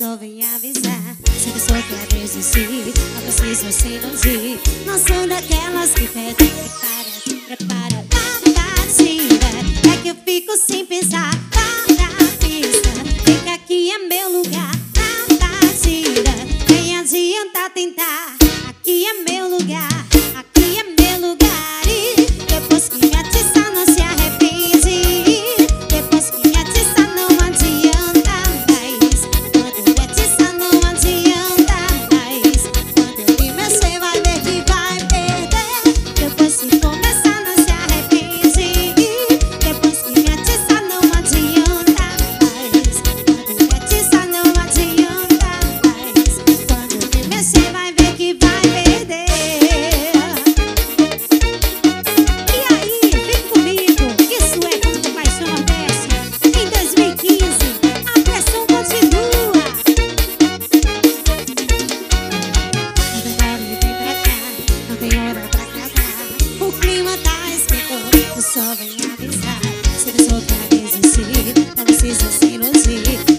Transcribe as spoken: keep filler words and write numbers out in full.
só vem avisar. Se eu só quer desistir, não preciso se iludir. Não sou daquelas que pedem. Prepara, prepara a batida. É que eu fico sem pensar. Para a pista, vem que aqui é meu lugar. Na batida, nem adianta tentar. Aqui é meu lugar, aqui é meu lugar. E depois que me atiçar não se arrepende. Depois que me atiçar não adianta mais. Quando me atiçar não adianta mais. Quando eu me mexer vai ver que vai perder. Depois que começar não se arrepende. Depois que me atiçar não adianta mais. Quando me atiçar não adianta mais. Quando me mexer vai ver que vai perder. E aí, vem comigo, isso é Muito Paixão Nordeste. Em dois mil e quinze, a pressão continua. Não tem hora de vir pra cá, não tem hora pra casar. O clima tá esquentando, o sol vem avisar. Se eu só quer desistir, não precisa se iludir.